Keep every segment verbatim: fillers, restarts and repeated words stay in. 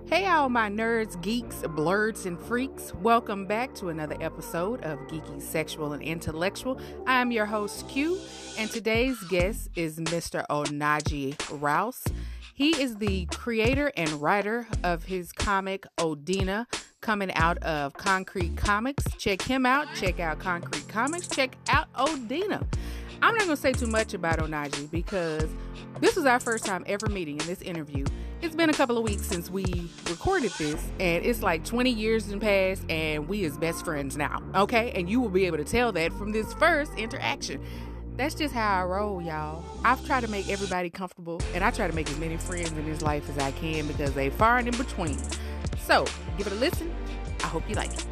Hey, all my nerds, geeks, blurds, and freaks. Welcome back to another episode of Geeky Sexual and Intellectual. I'm your host, Q, and today's guest is Mister Onaji Rouse. He is the creator and writer of his comic Odina, coming out of Concrete Comics. Check him out. Check out Concrete Comics. Check out Odina. I'm not going to say too much about Onaji because this was our first time ever meeting in this interview. It's been a couple of weeks since we recorded this, and it's like twenty years in past, and we is best friends now, okay? And you will be able to tell that from this first interaction. That's just how I roll, y'all. I've tried to make everybody comfortable, and I try to make as many friends in this life as I can because they far and in between. So, give it a listen. I hope you like it.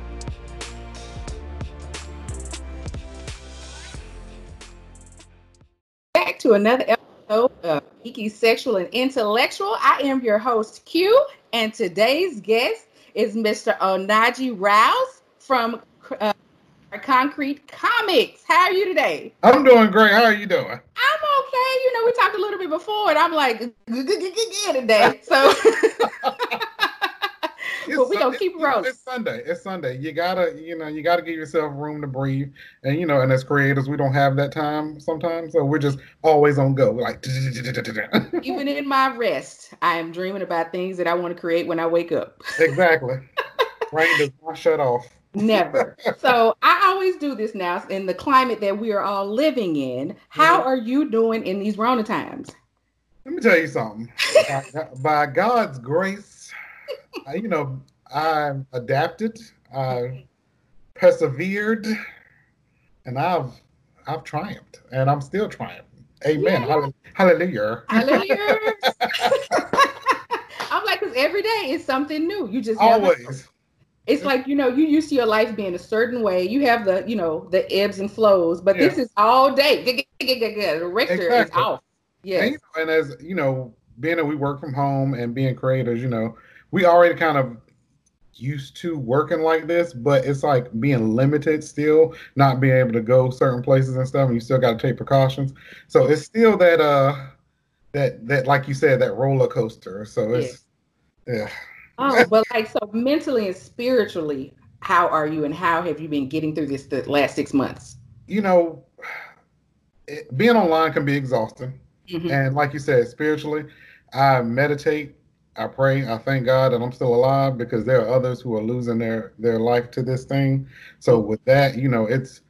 Back to another episode of Geeky Sexual and Intellectual. I am your host, Q, and today's guest is Mister Onaji Rouse from uh, Concrete Comics. How are you today? I'm doing great. How are you doing? I'm okay. You know, we talked a little bit before, and I'm like, today. So, but we're going to keep rolling. It's Sunday. It's Sunday. You got to, you know, you got to give yourself room to breathe. And, you know, and as creators, we don't have that time sometimes. So we're just always on go. We're like, even in my rest, I am dreaming about things that I want to create when I wake up. Exactly. Brain does not shut off. Never. So I always do this now in the climate that we are all living in. How mm-hmm. are you doing in these Rona times? Let me tell you something. by, by God's grace, I, you know, I adapted, I persevered, and I've I've triumphed, and I'm still triumphing. Amen. Yeah. Hallelujah. Hallelujah. I'm like, because every day is something new. You just always. Never... It's like, you know, you used to your life being a certain way. You have the, you know, the ebbs and flows, but yeah. This is all day. The Richter exactly. is off. Yeah. And, and as, you know, being that we work from home and being creators, you know, we already kind of used to working like this, but it's like being limited still, not being able to go certain places and stuff, and you still got to take precautions. So it's still that, uh, that, that, like you said, that roller coaster. So it's, yeah. yeah. Oh, but like, so mentally and spiritually, how are you and how have you been getting through this the last six months? You know, it, being online can be exhausting. Mm-hmm. And like you said, spiritually, I meditate, I pray, I thank God that I'm still alive because there are others who are losing their, their life to this thing. So with that, you know, it's,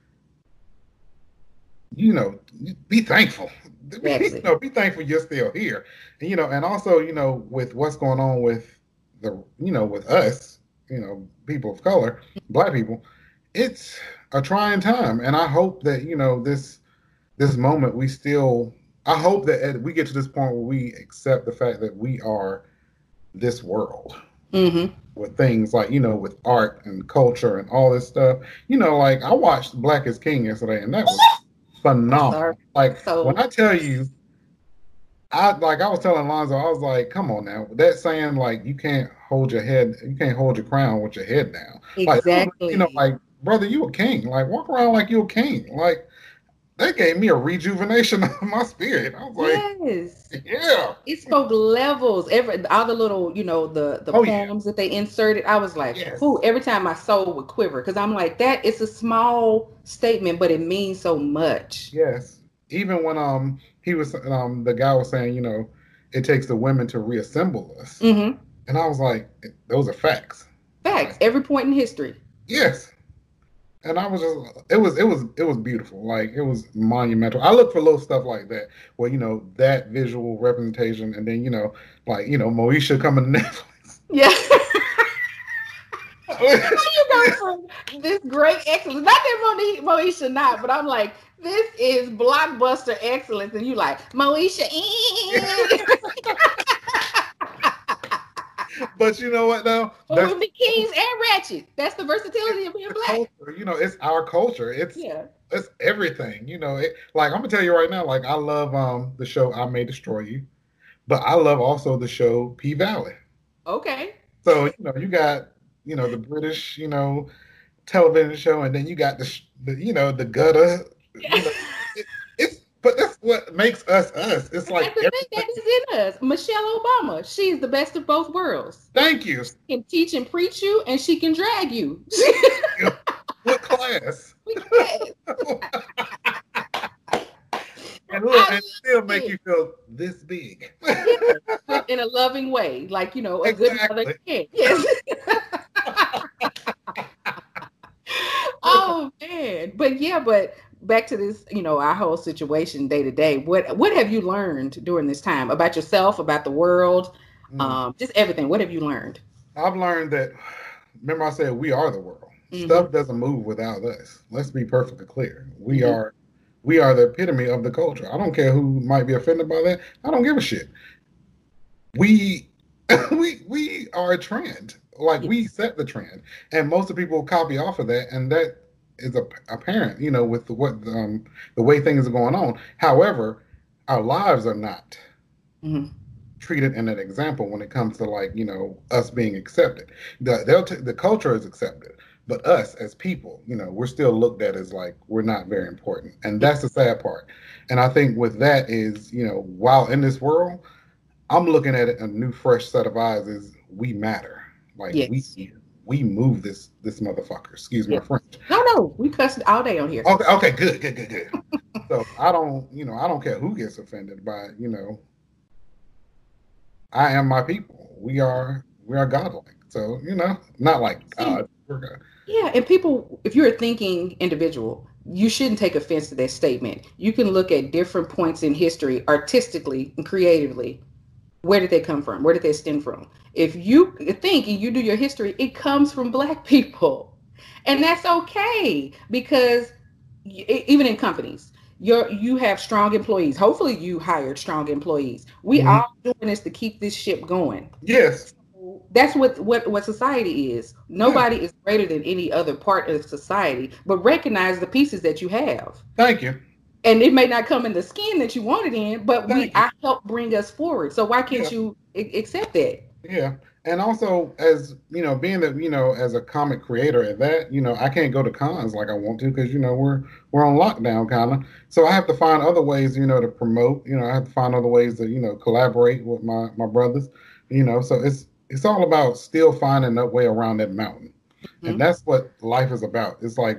you know, be thankful. You know, be thankful you're still here. And, you know, and also, you know, with what's going on with the, you know, with us, you know, people of color, Black people, it's a trying time. And I hope that, you know, this, this moment, we still, I hope that we get to this point where we accept the fact that we are this world mm-hmm. with things like, you know, with art and culture and all this stuff. You know, like I watched Black is King yesterday and that was phenomenal. Like so, when I tell you, I like I was telling Lonzo, I was like, come on now. That saying like you can't hold your head, you can't hold your crown with your head down. Exactly. Like, you know, like, brother, you a king. Like walk around like you a king. Like that gave me a rejuvenation of my spirit. I was like, yes. Yeah. It spoke levels. Every all the little, you know, the, the oh, poems yeah. that they inserted. I was like, yes. Ooh, every time my soul would quiver. Because I'm like, that it's a small statement, but it means so much. Yes. Even when um he was um the guy was saying, you know, it takes the women to reassemble us. Mm-hmm. And I was like, those are facts. Facts. Every point in history. Yes. And I was just, it was, it was, it was beautiful. Like, it was monumental. I look for little stuff like that, where, you know, that visual representation, and then, you know, like, you know, Moesha coming to Netflix. Yeah. You go from this great excellence. Not that Mo- Moesha not, but I'm like, this is blockbuster excellence. And you like, Moesha. But you know what, though? Well, we Kings and Ratchet. That's the versatility of being Black. Culture. You know, it's our culture. It's yeah. It's everything. You know, it, like I'm gonna tell you right now. Like I love um the show I May Destroy You, but I love also the show P Valley. Okay. So you know, you got you know the British you know television show, and then you got the, the you know the gutter. You know, it, it's but that's what makes us us. It's like the thing that is in us. Michelle Obama, she's the best of both worlds. Thank you. She can teach and preach you, and she can drag you. What class? What class? And look, and still make you feel this big. Yeah, in a loving way, like, you know, a exactly. good mother can. Yes. Oh man, but yeah, but back to this, you know, our whole situation day to day. What what have you learned during this time about yourself, about the world, mm. um, just everything? What have you learned? I've learned that. Remember, I said we are the world. Mm-hmm. Stuff doesn't move without us. Let's be perfectly clear. We mm-hmm. are, we are the epitome of the culture. I don't care who might be offended by that. I don't give a shit. We, we, we are a trend. Like yes. we set the trend, and most of the people copy off of that, and that is a, apparent, you know, with the, what um, the way things are going on. However, our lives are not mm-hmm. treated in an example when it comes to, like, you know, us being accepted. The they'll t- the culture is accepted, but us as people, you know, we're still looked at as like we're not very important, and that's the sad part. And I think with that is, you know, while in this world, I'm looking at it a new, fresh set of eyes. Is we matter. Like yes. we we move this this motherfucker. Excuse yes. my French. No, no, we cuss all day on here. Okay, okay, good, good, good, good. So I don't, you know, I don't care who gets offended by, you know, I am my people. We are we are godlike. So, you know, not like God. We're God. Yeah, and people, if you're a thinking individual, you shouldn't take offense to that statement. You can look at different points in history artistically and creatively. Where did they come from? Where did they stem from? If you think and you do your history, it comes from Black people. And that's okay, because even in companies, you're, you have strong employees. Hopefully you hired strong employees. We mm-hmm. all doing this to keep this ship going. Yes. So that's what, what, what society is. Nobody yeah. is greater than any other part of society, but recognize the pieces that you have. Thank you. And it may not come in the skin that you want it in, but Thank we you. I help bring us forward. So why can't yeah. you I- accept that? Yeah. And also, as you know, being that, you know, as a comic creator at that, you know, I can't go to cons like I want to, because, you know, we're we're on lockdown kind of. So I have to find other ways, you know, to promote. You know, I have to find other ways to, you know, collaborate with my my brothers. You know, so it's it's all about still finding that way around that mountain, mm-hmm. and that's what life is about. It's like,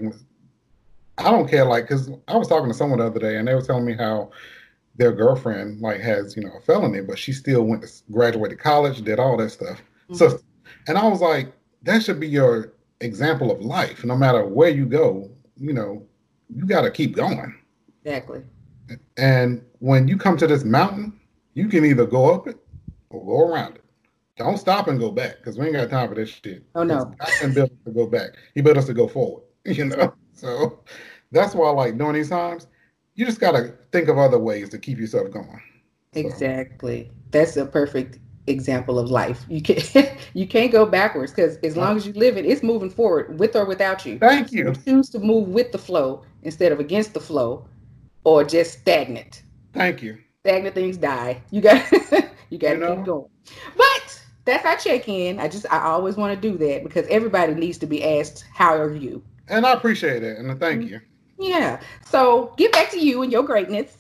I don't care, like, because I was talking to someone the other day, and they were telling me how their girlfriend, like, has, you know, a felony, but she still went to graduated college, did all that stuff. Mm-hmm. So, and I was like, that should be your example of life. No matter where you go, you know, you got to keep going. Exactly. And when you come to this mountain, you can either go up it or go around it. Don't stop and go back, because we ain't got time for this shit. Oh, no. God didn't build us to go back. He built us to go forward, you know? So that's why, like, during these times, you just got to think of other ways to keep yourself going. So. Exactly. That's a perfect example of life. You can't you can't go backwards, because as long as you live it, it's moving forward with or without you. Thank you. You choose to move with the flow instead of against the flow, or just stagnant. Thank you. Stagnant things die. You got you got to you know? keep going. But that's our check-in. I just I always want to do that, because everybody needs to be asked, how are you? And I appreciate it, and thank you. Yeah. So get back to you and your greatness.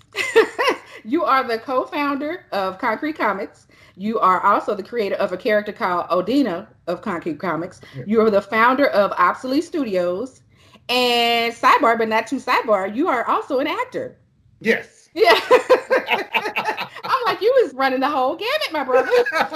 You are the co-founder of Concrete Comics. You are also the creator of a character called Odina of Concrete Comics. Yeah. You are the founder of Obsolete Studios. And sidebar, but not too sidebar, you are also an actor. Yes. Yeah. I'm like, you was running the whole gamut, my brother.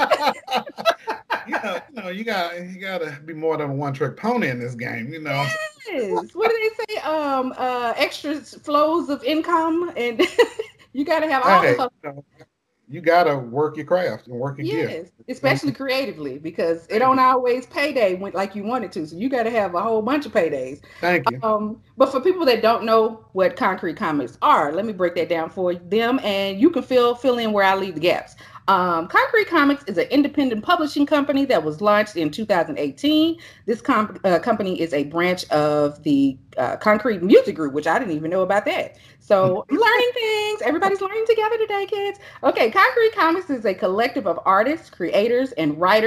you know, you know, you got you got to be more than a one-trick pony in this game, you know. Yes. What do they say? Um, uh, extra flows of income, and you got to have all hey, the. You know, you got to work your craft and work your yes, gift. Especially creatively, because it don't always payday when, like you want it to. So you got to have a whole bunch of paydays. Thank you. Um, but for people that don't know what Concrete Comics are, let me break that down for them, and you can fill fill in where I leave the gaps. Um, Concrete Comics is an independent publishing company that was launched in two thousand eighteen. This com- uh, company is a branch of the uh, Concrete Music Group, which I didn't even know about that. So I'm learning things. Everybody's learning together today, kids. Okay, Concrete Comics is a collective of artists, creators, and writers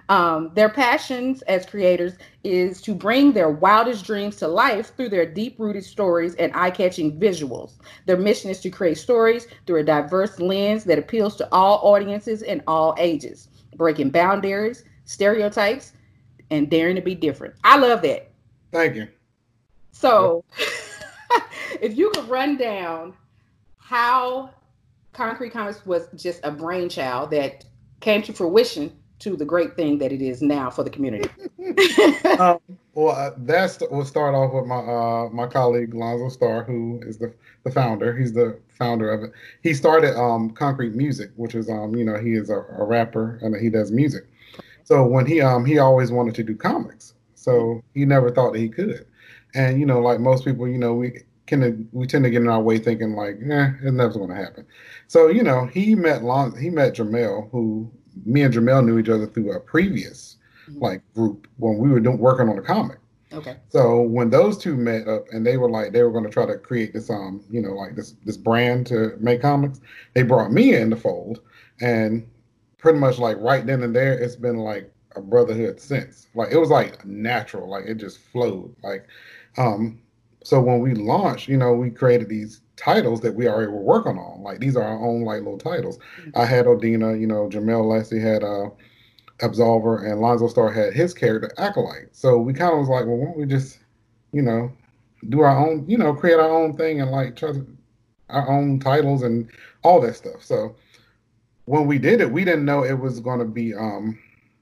Um, their passions as creators is to bring their wildest dreams to life through their deep-rooted stories and eye-catching visuals. Their mission is to create stories through a diverse lens that appeals to all audiences and all ages, breaking boundaries, stereotypes, and daring to be different. I love that. Thank you. So, if you could run down how Concrete Comics was just a brainchild that came to fruition to the great thing that it is now for the community. um, well, uh, that's we'll start off with my uh, my colleague Lonzo Starr, who is the the founder. He's the founder of it. He started um, Concrete Music, which is um you know he is a, a rapper and he does music. So when he um he always wanted to do comics, so he never thought that he could. And you know, like most people, you know, we can we tend to get in our way thinking like, eh, it's never going to happen. So you know, he met Lon, he met Jamel, who me and Jamel knew each other through a previous mm-hmm. like group when we were doing working on a comic. Okay. So when those two met up and they were like they were going to try to create this um you know like this this brand to make comics, they brought me in the fold, and pretty much like right then and there, it's been like a brotherhood since. Like it was like natural, like it just flowed. Like, um, so when we launched, you know, we created these titles that we already were working on. Like these are our own like little titles. Mm-hmm. I had Odina, you know, Jamel Leslie had uh, Absolver, and Lonzo Starr had his character Acolyte. So we kind of was like, well, why don't we just, you know, do our own, you know, create our own thing and like try to our own titles and all that stuff. So when we did it, we didn't know it was going to be um,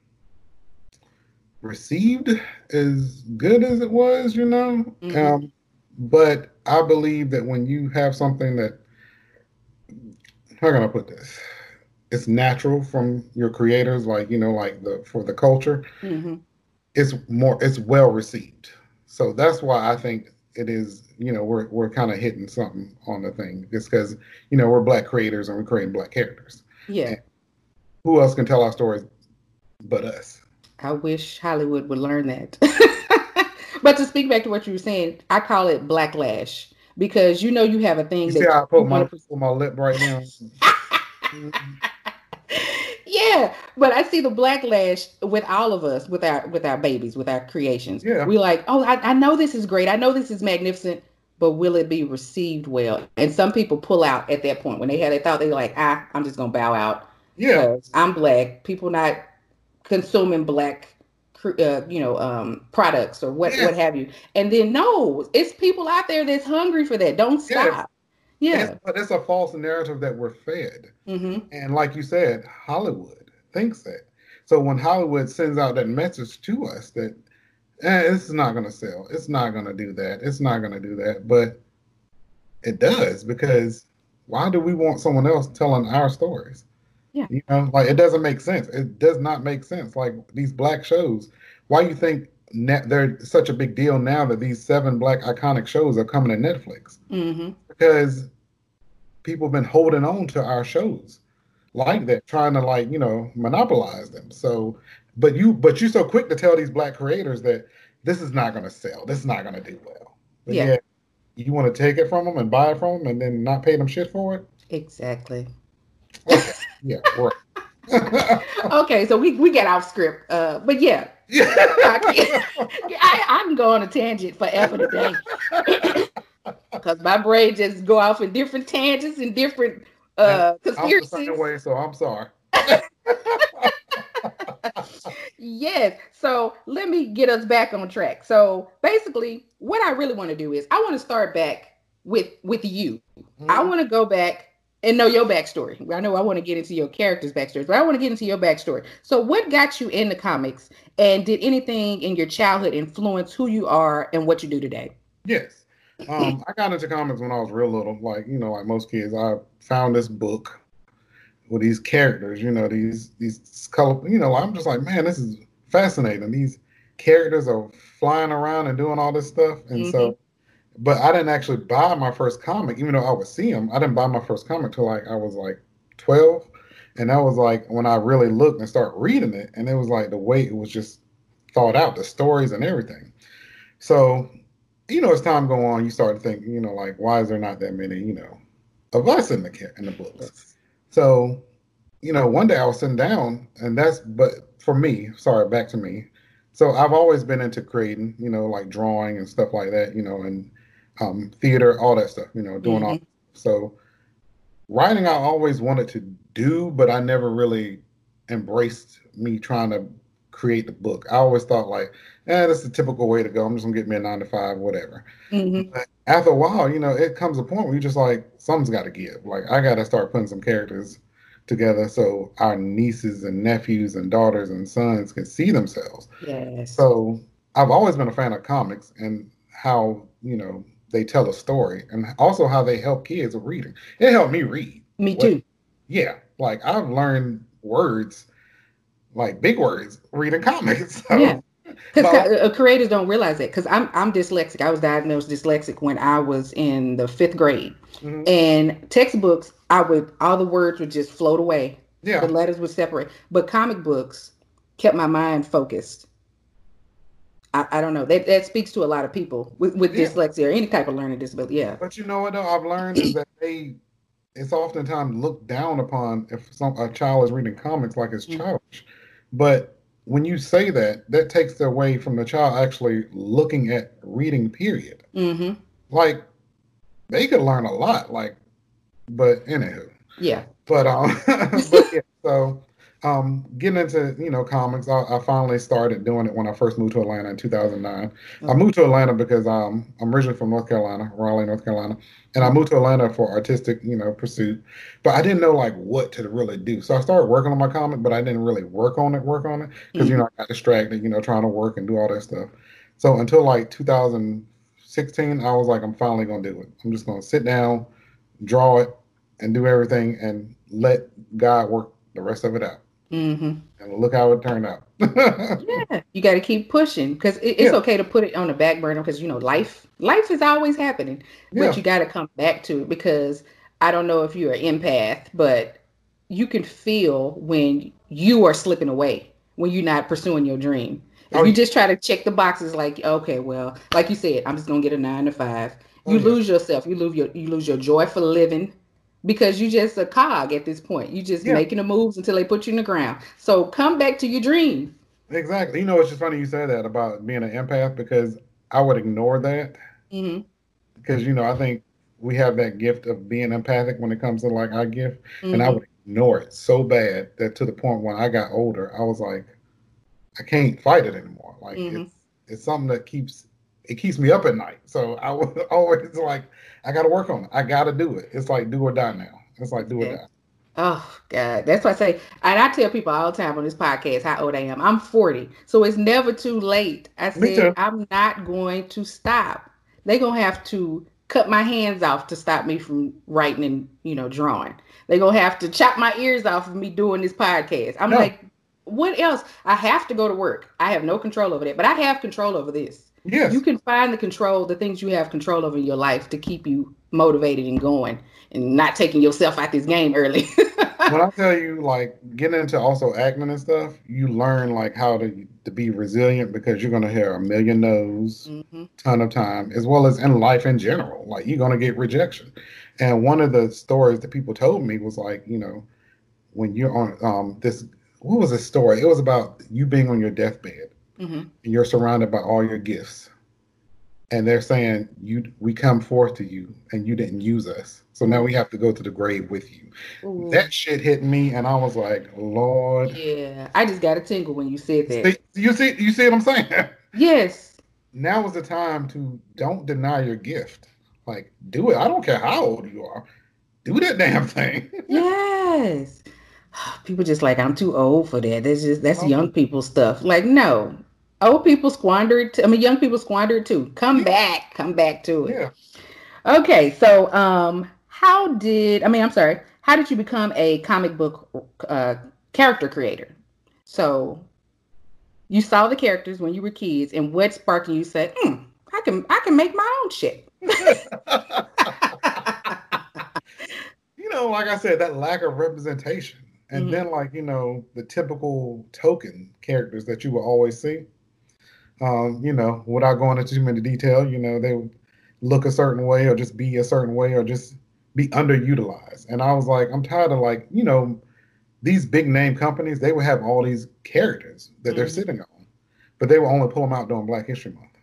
received as good as it was, you know. Mm-hmm. Um, but I believe that when you have something that, how can I put this? It's natural from your creators, like, you know, like the for the culture. Mm-hmm. It's more, it's well received. So that's why I think it is, you know, we're we're kind of hitting something on the thing. Just because, you know, we're Black creators and we're creating Black characters. Yeah. And who else can tell our stories but us? I wish Hollywood would learn that. But to speak back to what you were saying, I call it Blacklash because you know you have a thing. You that see how I put my, put my lip right now? Yeah, but I see the backlash with all of us, with our with our babies, with our creations. Yeah. We like, oh, I, I know this is great. I know this is magnificent, but will it be received well? And some people pull out at that point when they had they thought they were like, ah, I'm just gonna bow out. Yeah, I'm Black. People not consuming Black, uh, you know, um, products or what, yeah. what have you. And then no, it's people out there that's hungry for that. Don't stop. Yeah, yeah. It's, but it's a false narrative that we're fed. Mm-hmm. And like you said, Hollywood thinks that. So when Hollywood sends out that message to us that eh, this is not going to sell, it's not going to do that, it's not going to do that, but it does, because why do we want someone else telling our stories? Yeah. You know, like it doesn't make sense. It does not make sense. Like these Black shows, why you think net, they're such a big deal now that these seven Black iconic shows are coming to Netflix? Mm-hmm. Because people have been holding on to our shows like that, trying to like, you know, monopolize them. So, but you, but you're so quick to tell these Black creators that this is not going to sell. This is not going to do well. But yeah. yeah, you want to take it from them and buy it from them and then not pay them shit for it? Exactly. Okay. Yeah. Right. Okay. So we, we get off script. Uh, but yeah. Yeah. I, I, I can go on a tangent forever today. Because my brain just go off in different tangents and different uh, conspiracies. I'm the same way, so I'm sorry. Yes. So let me get us back on track. So basically, what I really want to do is I want to start back with with you. Mm-hmm. I want to go back and know your backstory. I know I want to get into your character's backstory, but I want to get into your backstory. So what got you into comics, and did anything in your childhood influence who you are and what you do today? Yes. Um, I got into comics when I was real little. Like, you know, like most kids, I found this book with these characters, you know, these, these color, you know, I'm just like, man, this is fascinating. These characters are flying around and doing all this stuff. And mm-hmm. so, but I didn't actually buy my first comic, even though I would see them. I didn't buy my first comic till like, I was like twelve. And that was like when I really looked and started reading it. And it was like the way it was just thought out, the stories and everything. So, you know, as time go on, you start to think, you know, like, why is there not that many, you know, of us in the in the books? So, you know, one day I was sitting down, and that's, but for me, sorry, back to me. So I've always been into creating, you know, like drawing and stuff like that, you know, and um, theater, all that stuff, you know, doing all. Mm-hmm. So writing, I always wanted to do, but I never really embraced me trying to create the book. I always thought like, eh, that's the typical way to go. I'm just gonna get me a nine to five, whatever. Mm-hmm. But after a while, you know, it comes a point where you're just like, something's got to give. Like, I got to start putting some characters together so our nieces and nephews and daughters and sons can see themselves. Yes. So I've always been a fan of comics and how, you know, they tell a story and also how they help kids with reading. It helped me read. Me too. What, yeah. Like, I've learned words, like big words, reading comics. So, yeah. Because creators don't realize that. Because I'm I'm dyslexic. I was diagnosed dyslexic when I was in the fifth grade. Mm-hmm. And textbooks, I would all the words would just float away. Yeah. The letters would separate. But comic books kept my mind focused. I, I don't know. That that speaks to a lot of people with, with yeah. dyslexia or any type of learning disability. Yeah. But you know what though? I've learned is that they it's oftentimes looked down upon if some a child is reading comics like it's mm-hmm. childish. But when you say that, that takes away from the child actually looking at reading, period. Mm-hmm. Like, they could learn a lot, like, but anywho. Yeah. But, um, but yeah, so um, getting into, you know, comics, I, I finally started doing it when I first moved to Atlanta in two thousand nine. Mm-hmm. I moved to Atlanta because um, I'm originally from North Carolina, Raleigh, North Carolina. And I moved to Atlanta for artistic, you know, pursuit. But I didn't know, like, what to really do. So I started working on my comic, but I didn't really work on it, work on it. Because, mm-hmm. you know, I got distracted, you know, trying to work and do all that stuff. So until, like, two thousand sixteen, I was like, I'm finally going to do it. I'm just going to sit down, draw it, and do everything, and let God work the rest of it out. Mm-hmm. And look how it turned out. Yeah, you got to keep pushing because it, it's yeah. okay to put it on the back burner because, you know, life life is always happening. But yeah. you got to come back to it because I don't know if you're an empath, but you can feel when you are slipping away, when you're not pursuing your dream. If oh, you just try to check the boxes like, okay, well, like you said, I'm just going to get a nine to five. You oh, yeah. lose yourself. You lose your, you lose your joy for living. Because you just a cog at this point. You just yeah. making the moves until they put you in the ground. So come back to your dream. Exactly. You know, it's just funny you said that about being an empath because I would ignore that. Mm-hmm. Because, you know, I think we have that gift of being empathic when it comes to like our gift. Mm-hmm. And I would ignore it so bad that to the point when I got older, I was like, I can't fight it anymore. Like mm-hmm. it's it's something that keeps it keeps me up at night. So I was always like, I got to work on it. I got to do it. It's like do or die now. It's like do or die. Oh, God. That's why I say, and I tell people all the time on this podcast how old I am. I'm forty. So it's never too late. I said, I'm not going to stop. They're going to have to cut my hands off to stop me from writing and, you know, drawing. They're going to have to chop my ears off of me doing this podcast. I'm no. like, what else? I have to go to work. I have no control over that, but I have control over this. Yes. You can find the control, the things you have control over in your life to keep you motivated and going and not taking yourself out this game early. When I tell you, like, getting into also acting and stuff, you learn, like, how to, to be resilient because you're going to hear a million no's, mm-hmm. ton of time, as well as in life in general. Like, you're going to get rejection. And one of the stories that people told me was, like, you know, when you're on um this, what was this story? It was about you being on your deathbed. Mm-hmm. And you're surrounded by all your gifts. And they're saying, "You, we come forth to you and you didn't use us. So now we have to go to the grave with you." Ooh. That shit hit me and I was like, Lord. Yeah, I just got a tingle when you said that. See, you see, you see what I'm saying? Yes. Now is the time to don't deny your gift. Like, do it. I don't care how old you are. Do that damn thing. Yes. People just like, I'm too old for that. That's just that's oh. young people stuff. Like, no. Old people squander it. T- I mean, young people squander it too. Come yeah. back. Come back to it. Yeah. Okay. So, um, how did, I mean, I'm sorry. How did you become a comic book uh, character creator? So you saw the characters when you were kids and what sparked you said, hmm, I can, I can make my own shit. You know, like I said, that lack of representation. And mm-hmm. then, like, you know, the typical token characters that you will always see. Um, you know, without going into too many detail, you know, they would look a certain way or just be a certain way or just be underutilized. And I was like, I'm tired of, like, you know, these big name companies, they would have all these characters that mm-hmm. they're sitting on, but they will only pull them out during Black History Month.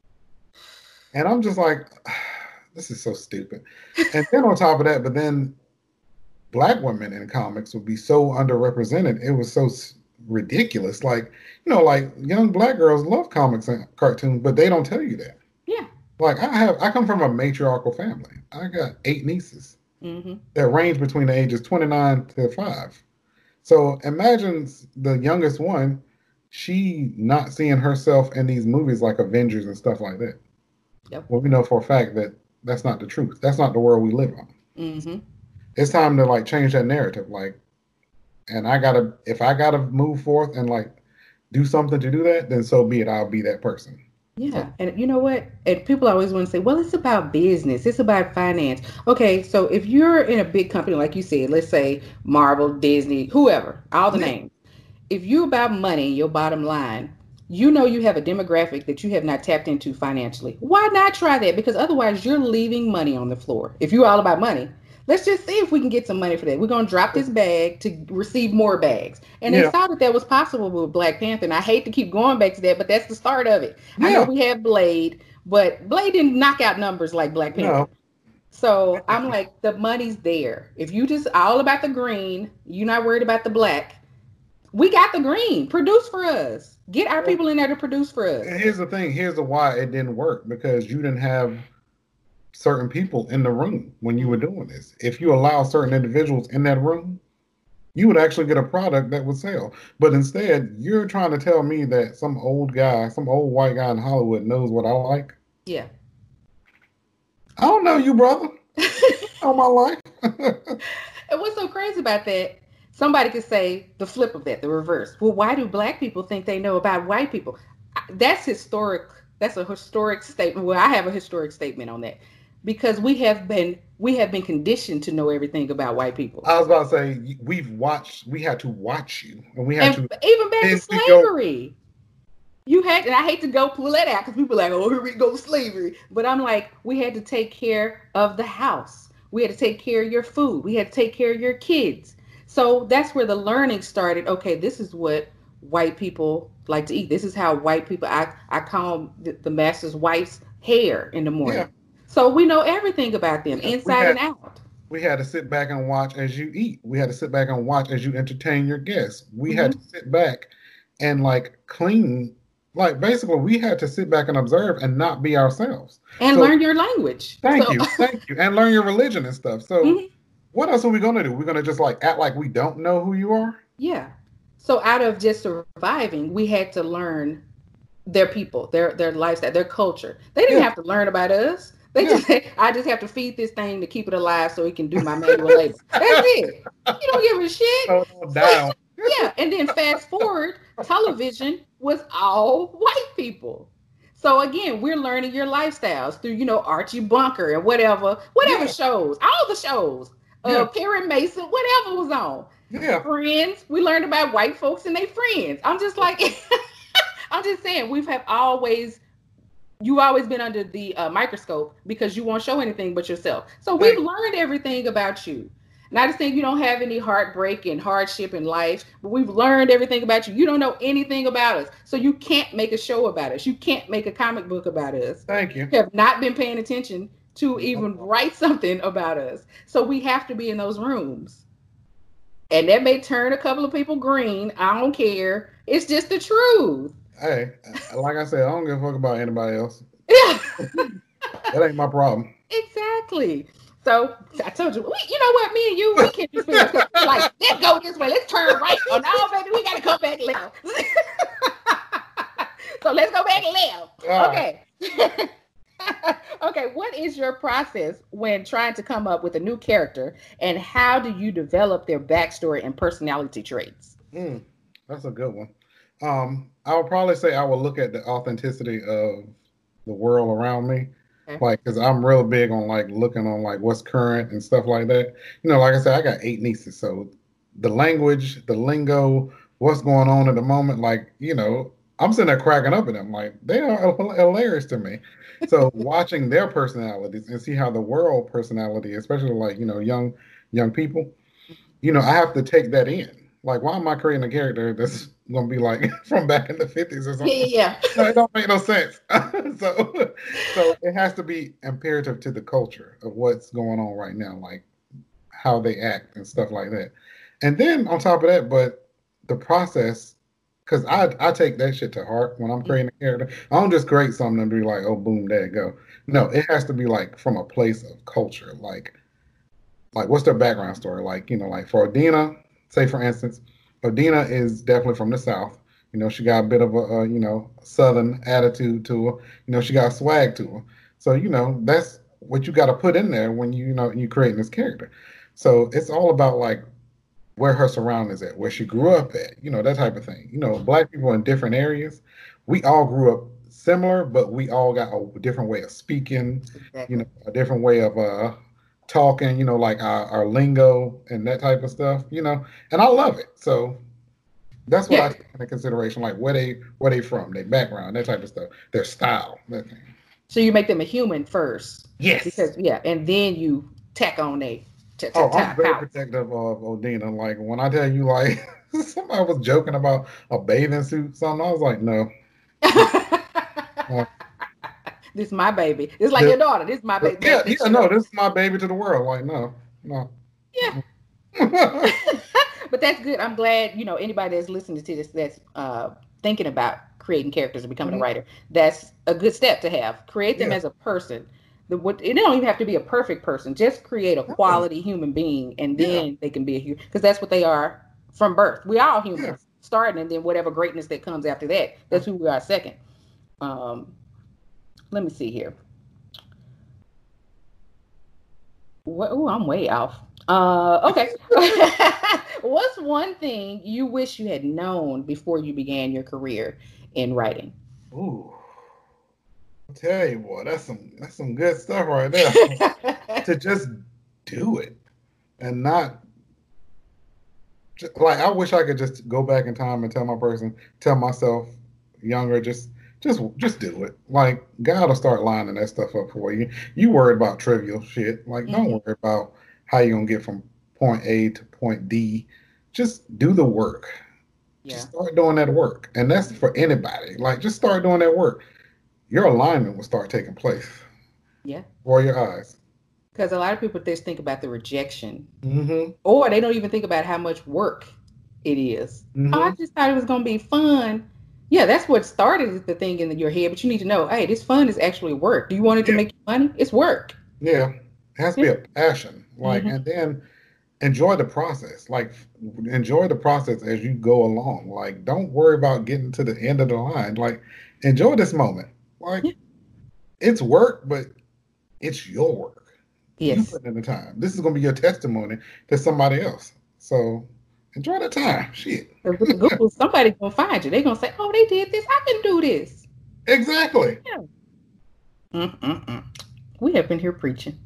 And I'm just like, this is so stupid. And then on top of that, but then Black women in comics would be so underrepresented. It was so ridiculous. Like, you know, like young Black girls love comics and cartoons, but they don't tell you that. Yeah. Like I have, I come from a matriarchal family. I got eight nieces mm-hmm. that range between the ages twenty-nine to five. So imagine the youngest one, she not seeing herself in these movies like Avengers and stuff like that. Yep. Well, we know for a fact that that's not the truth. That's not the world we live on. Mm-hmm. It's time to like change that narrative. Like, and I gotta, if I gotta move forth and like do something to do that, then so be it. I'll be that person. Yeah. So, and you know what? And people always want to say, well, it's about business. It's about finance. Okay. So if you're in a big company, like you said, let's say Marvel, Disney, whoever, all the yeah. names, if you're about money, your bottom line, you know you have a demographic that you have not tapped into financially. Why not try that? Because otherwise you're leaving money on the floor. If you're all about money, let's just see if we can get some money for that. We're going to drop this bag to receive more bags. And yeah. they saw that that was possible with Black Panther. And I hate to keep going back to that, but that's the start of it. Yeah. I know we have Blade, but Blade didn't knock out numbers like Black Panther. No. So I'm like, the money's there. If you just all about the green, you're not worried about the black. We got the green. Produce for us. Get our people in there to produce for us. And here's the thing. Here's the why it didn't work. Because you didn't have certain people in the room when you were doing this. If you allow certain individuals in that room, you would actually get a product that would sell. But instead, you're trying to tell me that some old guy, some old white guy in Hollywood knows what I like? Yeah. I don't know you, brother. All my life. And what's so crazy about that? Somebody could say the flip of that, the reverse. Well, why do Black people think they know about white people? That's historic. That's a historic statement. Well, I have a historic statement on that because we have been we have been conditioned to know everything about white people. I was about to say we've watched. We had to watch you, and we had and to even back to slavery. You had, and I hate to go pull that out because people are like, oh, here we go, slavery. But I'm like, we had to take care of the house. We had to take care of your food. We had to take care of your kids. So that's where the learning started. Okay, this is what white people like to eat. This is how white people, I, I call the, the master's wife's hair in the morning. Yeah. So we know everything about them, inside had, and out. We had to sit back and watch as you eat. We had to sit back and watch as you entertain your guests. We mm-hmm. had to sit back and like clean. Like basically we had to sit back and observe and not be ourselves. And so, learn your language. Thank so. you. Thank you. And learn your religion and stuff. So mm-hmm. what else are we going to do? We're going to just like act like we don't know who you are? Yeah. So out of just surviving, we had to learn their people, their their lifestyle, their culture. They didn't yeah. have to learn about us. They yeah. just I just have to feed this thing to keep it alive so it can do my manual labor. That's it. You don't give a shit. Oh, no, down. Yeah. And then fast forward, television was all white people. So again, we're learning your lifestyles through, you know, Archie Bunker and whatever, whatever yeah. shows, all the shows. Yeah. Uh, Perry Mason, whatever was on. Yeah. Friends, we learned about white folks and their friends. I'm just like, I'm just saying, we've have always, you always been under the uh, microscope because you won't show anything but yourself. So we've learned everything about you. Not to say you don't have any heartbreak and hardship in life, but we've learned everything about you. You don't know anything about us. So you can't make a show about us. You can't make a comic book about us. Thank you. You have not been paying attention to even write something about us. So we have to be in those rooms. And that may turn a couple of people green. I don't care. It's just the truth. Hey, like I said, I don't give a fuck about anybody else. Yeah. That ain't my problem. Exactly. So I told you, we, you know what, me and you, we can't just be like, let's go this way. Let's turn right. Oh, no, baby, we got to come back left. So let's go back left. All okay. Right. Okay, what is your process when trying to come up with a new character, and how do you develop their backstory and personality traits? Mm, that's a good one. Um, I would probably say I would look at the authenticity of the world around me. Okay. Like, because I'm real big on like looking on like what's current and stuff like that. You know, like I said, I got eight nieces, so the language, the lingo, what's going on at the moment, like, you know, I'm sitting there cracking up at them. Like, they are hilarious to me. So watching their personalities and see how the world personality, especially like, you know, young young people, you know, I have to take that in. Like, why am I creating a character that's gonna be like from back in the fifties or something? Yeah, yeah. No, it don't make no sense. so, so it has to be imperative to the culture of what's going on right now, like how they act and stuff like that. And then on top of that, but the process, because I I take that shit to heart when I'm creating a character. I don't just create something and be like, oh, boom, there you go. No, it has to be like from a place of culture, like like what's their background story, like you know, like for Adina, say for instance, Adina is definitely from the South. You know, she got a bit of a, a you know Southern attitude to her. You know, she got swag to her. So you know that's what you got to put in there when you, you know you creating this character. So it's all about like where her surroundings at, where she grew up at, you know, that type of thing. You know, black people in different areas, we all grew up similar, but we all got a different way of speaking, exactly. You know, a different way of uh talking, you know, like our, our lingo and that type of stuff, you know, and I love it. So that's what yeah. I take into consideration, like where they where they from, their background, that type of stuff, their style, that thing. So you make them a human first. Yes. Because yeah, and then you tack on a t- t- Oh, I'm very protective of Odina. Like when I tell you like somebody was joking about a bathing suit, something, I was like, no. uh, This is my baby. It's like this, your daughter. This is my baby. Yeah, yeah, no, this is my baby to the world. Like, no, no. Yeah. But that's good. I'm glad, you know, anybody that's listening to this that's uh, thinking about creating characters and becoming mm-hmm. a writer, that's a good step to have. Create them yeah. as a person. The, what, it don't even have to be a perfect person. Just create a quality human being, and then yeah. they can be a human. Because that's what they are from birth. We all humans yeah. starting, and then whatever greatness that comes after that, that's who we are second. Um, Let me see here. What? Oh, I'm way off. Uh, okay. What's one thing you wish you had known before you began your career in writing? Ooh, I'll tell you what, that's some that's some good stuff right there. To just do it and not like I wish I could just go back in time and tell my person, tell myself younger, just. Just just do it. Like, God will start lining that stuff up for you. You worried about trivial shit. Like, mm-hmm. don't worry about how you're going to get from point A to point D. Just do the work. Yeah. Just start doing that work. And that's for anybody. Like, just start doing that work. Your alignment will start taking place. Yeah. Before your eyes. Because a lot of people just think about the rejection. Mm-hmm. Or they don't even think about how much work it is. Mm-hmm. Oh, I just thought it was going to be fun. Yeah, that's what started the thing in your head, but you need to know, hey, this fun is actually work. Do you want it to yeah. make you money? It's work. Yeah, it has to yeah. be a passion. Like, mm-hmm. and then enjoy the process. Like, enjoy the process as you go along. Like, don't worry about getting to the end of the line. Like, enjoy this moment. Like, yeah. it's work, but it's your work. Yes. You put in the time. This is going to be your testimony to somebody else. So. Enjoy the time. Shit. With Google, somebody's gonna find you. They're gonna say, "Oh, they did this. I can do this." Exactly. Yeah. Mm-mm-mm. We have been here preaching.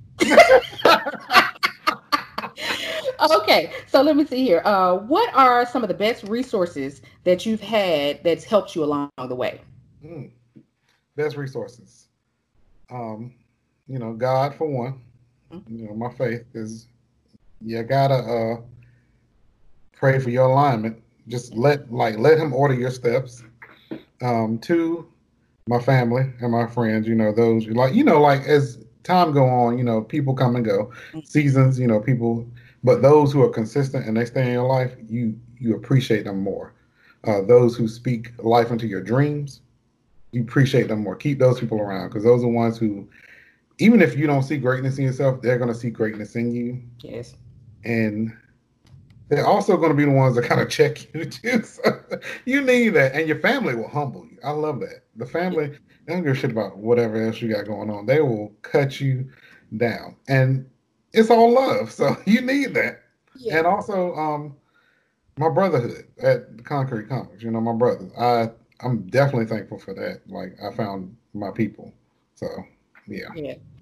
Okay, so let me see here. Uh, what are some of the best resources that you've had that's helped you along the way? Mm. Best resources. Um, you know, God for one. Mm-hmm. You know, my faith is you gotta uh. pray for your alignment. Just let like let him order your steps. Um, two, my family and my friends, you know, those like you know, like as time go on, you know, people come and go. Seasons, you know, people but those who are consistent and they stay in your life, you you appreciate them more. Uh, those who speak life into your dreams, you appreciate them more. Keep those people around because those are the ones who, even if you don't see greatness in yourself, they're gonna see greatness in you. Yes. And they're also going to be the ones that kind of check you too. So you need that, and your family will humble you. I love that. The family, they don't give a shit about whatever else you got going on. They will cut you down, and it's all love. So you need that. Yeah. And also, um, my brotherhood at Concrete Comics. You know, my brothers. I I'm definitely thankful for that. Like I found my people. So yeah. Yeah.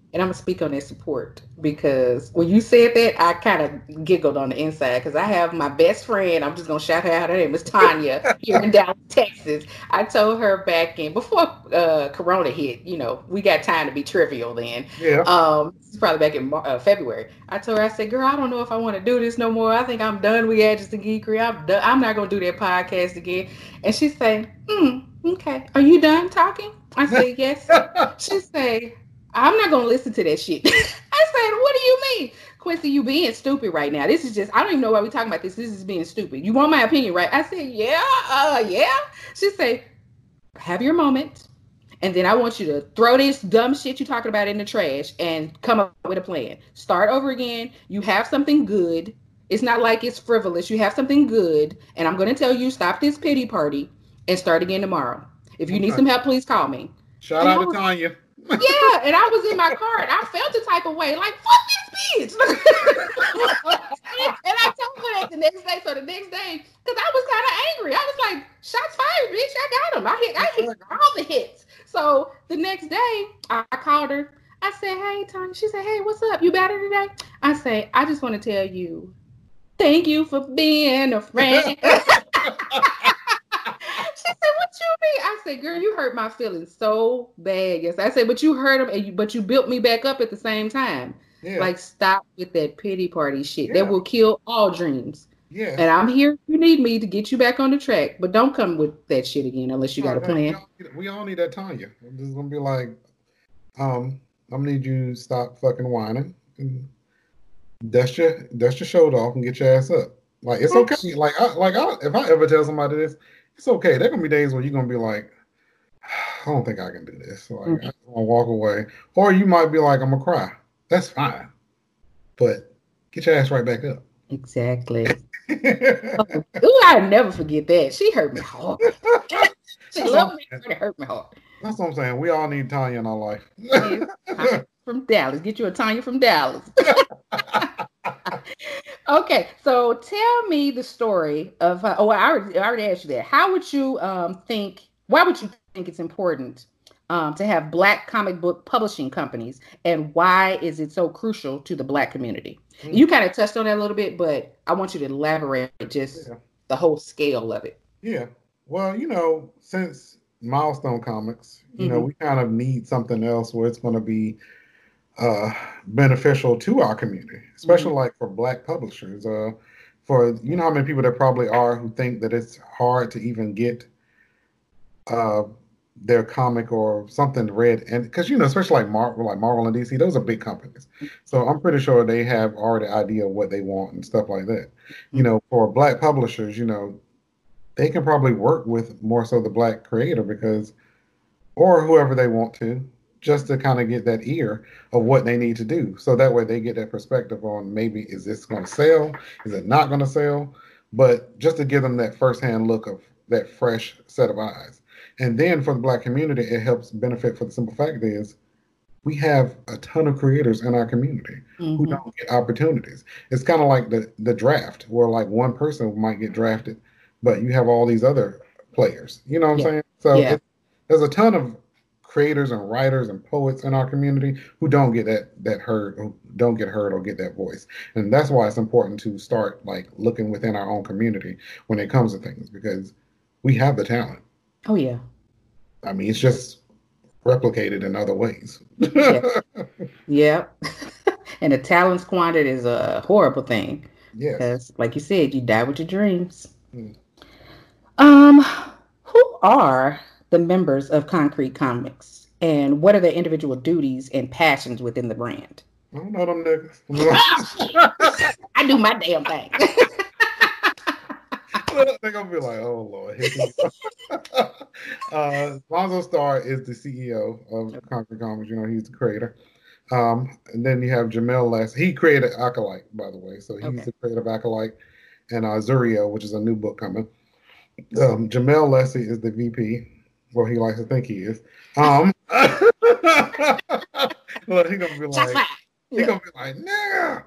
and I'm gonna speak on their support because when you said that, I kind of giggled on the inside because I have my best friend. I'm just gonna shout her out. Her name is Tanya here in Dallas, Texas. I told her back in before uh, Corona hit. You know, we got time to be trivial then. Yeah. Um, this is probably back in uh, February. I told her, I said, "Girl, I don't know if I want to do this no more. I think I'm done with Edges and Geekery. I'm done. I'm not gonna do that podcast again." And she say, "Hmm, okay. Are you done talking?" I say, "Yes." She say, "I'm not gonna listen to that shit." I said, "What do you mean, Quincy? You being stupid right now? This is just I don't even know why we talking about this. This is being stupid. You want my opinion, right?" I said, "Yeah, uh, yeah." She said, "Have your moment, and then I want you to throw this dumb shit you're talking about in the trash and come up with a plan. Start over again. You have something good. It's not like it's frivolous. You have something good, and I'm gonna tell you stop this pity party and start again tomorrow. If you okay. need some help, please call me." Shout and out was, to Tanya. Yeah, and I was in my car and I felt the type of way, like, fuck this bitch. And I told her that the next day. So the next day, because I was kind of angry. I was like, shots fired, bitch. I got him. I hit, I hit all the hits. So the next day, I called her. I said, "Hey, Tanya." She said, "Hey, what's up? You better today?" I say, "I just want to tell you, thank you for being a friend." She said, "What you mean?" I said, "Girl, you hurt my feelings so bad." Yes, I said, "But you hurt them, and you, but you built me back up at the same time." Yeah. Like, stop with that pity party shit. Yeah. That will kill all dreams. Yeah. And I'm here if you need me to get you back on the track, but don't come with that shit again unless you no, got a plan. We all, we all need that Tanya. I'm just gonna be like, um, I'm gonna need you to stop fucking whining and dust your dust your shoulder off and get your ass up. Like, it's okay. Like, I, like I, if I ever tell somebody this, it's okay. There gonna be days where you're gonna be like, I don't think I can do this. Like, mm-hmm. I just want to walk away. Or you might be like, I'm gonna cry. That's fine. But get your ass right back up. Exactly. oh, ooh, I'll never forget that. She hurt me hard. She loved me, but it hurt me hard. That's what I'm saying. We all need Tanya in our life. Yes, from Dallas. Get you a Tanya from Dallas. Okay, so tell me the story of. Uh, oh, I already, I already asked you that. How would you um, think? Why would you think it's important um, to have Black comic book publishing companies, and why is it so crucial to the Black community? Mm-hmm. You kind of touched on that a little bit, but I want you to elaborate just yeah. the whole scale of it. Yeah. Well, you know, since Milestone Comics, you mm-hmm. know, we kind of need something else where it's going to be uh beneficial to our community, especially mm-hmm. like for Black publishers. Uh for you know how many people there probably are who think that it's hard to even get uh their comic or something read, and because you know, especially like Marvel, like Marvel and D C, those are big companies. So I'm pretty sure they have already idea of what they want and stuff like that. Mm-hmm. You know, for Black publishers, you know, they can probably work with more so the Black creator because, or whoever they want to, just to kind of get that ear of what they need to do. So that way they get that perspective on maybe, is this going to sell? Is it not going to sell? But just to give them that firsthand look of that fresh set of eyes. And then for the Black community, it helps benefit for the simple fact is we have a ton of creators in our community mm-hmm. who don't get opportunities. It's kind of like the, the draft where like one person might get drafted, but you have all these other players. You know what I'm yeah. saying? So yeah. it, there's a ton of creators and writers and poets in our community who don't get that that heard, who don't get heard or get that voice. And that's why it's important to start like looking within our own community when it comes to things, because we have the talent. Oh yeah. I mean, it's just replicated in other ways. yeah. yeah. And the talent squandered is a horrible thing. Yes. Because like you said, you die with your dreams. Hmm. Um, who are the members of Concrete Comics, and what are their individual duties and passions within the brand? I don't know them niggas. I do my damn thing. They're gonna be like, oh Lord. uh, Lonzo Starr is the C E O of Concrete Comics. You know, he's the creator. Um, and then you have Jamel Lassie. He created Acolyte, by the way. So he's okay. the creator of Acolyte, and uh, Zurio, which is a new book coming. Um, Jamel Lassie is the V P. Well, he likes to think he is. Um, well, he's gonna be like, he's yeah. gonna be like, nah.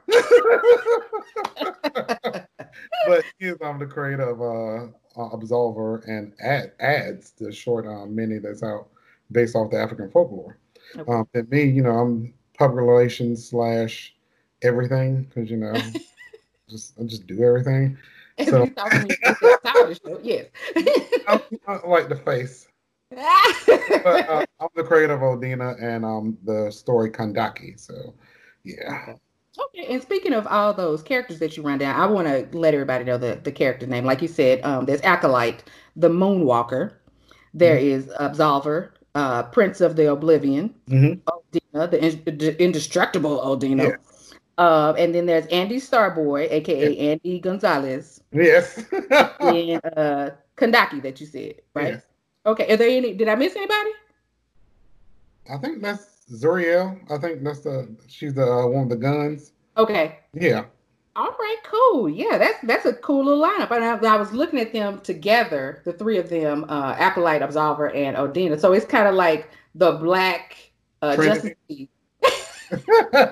But he is um, the creator of uh, uh, Absolver and ad, Ads, the short um, mini that's out based off the African folklore. Okay. Um, and me, you know, I'm public relations slash everything because you know, just I just do everything. So yes, I, I like the face. But uh, I'm the creator of Odina and um the story Kandaki. So yeah. Okay. Okay, and speaking of all those characters that you run down, I want to let everybody know the, the character name. Like you said, um, there's Acolyte, the Moonwalker. There mm-hmm. is Absolver, uh, Prince of the Oblivion, mm-hmm. Odina, the, in- the indestructible Odina. Yes. Uh, and then there's Andy Starboy, aka yes. Andy Gonzalez. Yes. and uh, Kandaki that you said, right? Yes. Okay. Are there any? Did I miss anybody? I think that's Zuriel. I think that's the she's the uh, one of the guns. Okay. Yeah. All right, cool. Yeah, that's that's a cool little lineup. And I, I was looking at them together, the three of them, uh, Acolyte, Absolver, and Odina. So it's kind of like the Black uh, Justice League. Because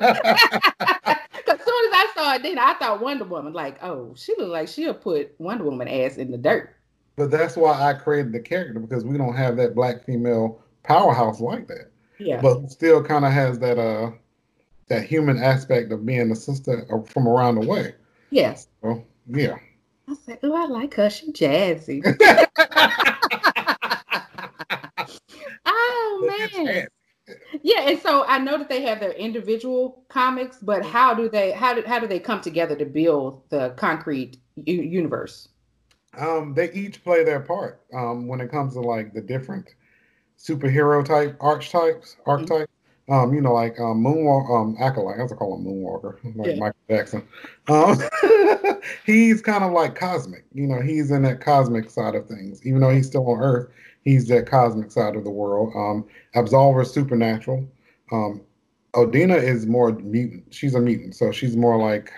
as soon as I saw Odina, I thought Wonder Woman. Like, oh, she looked like she'll put Wonder Woman ass in the dirt. But that's why I created the character because we don't have that Black female powerhouse like that. Yeah. But still kind of has that uh that human aspect of being a sister from around the way. Yes. So, yeah. I said, oh, I like her. She jazzy. Oh man. Yeah, and so I know that they have their individual comics, but how do they how do how do they come together to build the concrete u- universe? Um, they each play their part. Um, when it comes to like the different superhero type archetypes, archetypes. Mm-hmm. Um, you know, like um, Moonwalker, um, Acolyte. I have to call him Moonwalker, like yeah. Michael Jackson. Um, he's kind of like cosmic. You know, he's in that cosmic side of things. Even though he's still on Earth, he's that cosmic side of the world. Um, Absolver is supernatural. Um, Odina is more mutant. She's a mutant, so she's more like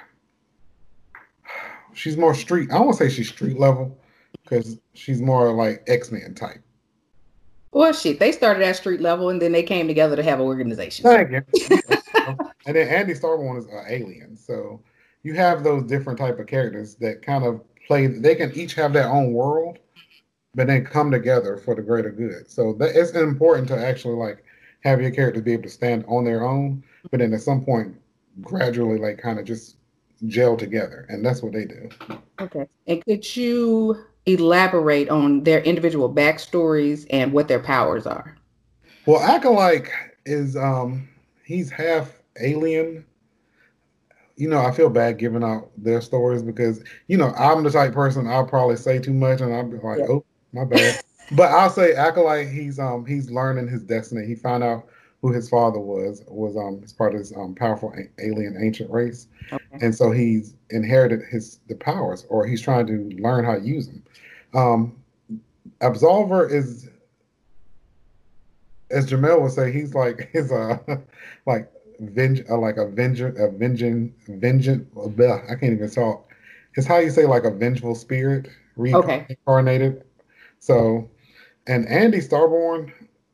she's more street. I don't want to say she's street level because she's more like X-Men type. Well, shit, they started at street level and then they came together to have an organization. Thank you. And then Andy Starboy is an alien. So you have those different type of characters that kind of play, they can each have their own world, but then come together for the greater good. So that it's important to actually like have your characters be able to stand on their own, but then at some point gradually like kind of just gel together. And that's what they do. Okay. And could you elaborate on their individual backstories and what their powers are? Well, Acolyte is um he's half alien. You know, I feel bad giving out their stories because you know I'm the type person I'll probably say too much and I'll be like, yeah. oh, my bad. But I'll say Acolyte, he's um he's learning his destiny. He found out who his father was was um as part of this um powerful a- alien ancient race, okay. And so he's inherited his the powers, or he's trying to learn how to use them. Um, Absolver is, as Jamel would say, he's like his uh like venge uh, like a venger a vengeance vengeance. Uh, I can't even talk. It's how you say like a vengeful spirit reincarnated. Okay. So, and Andy Starborn,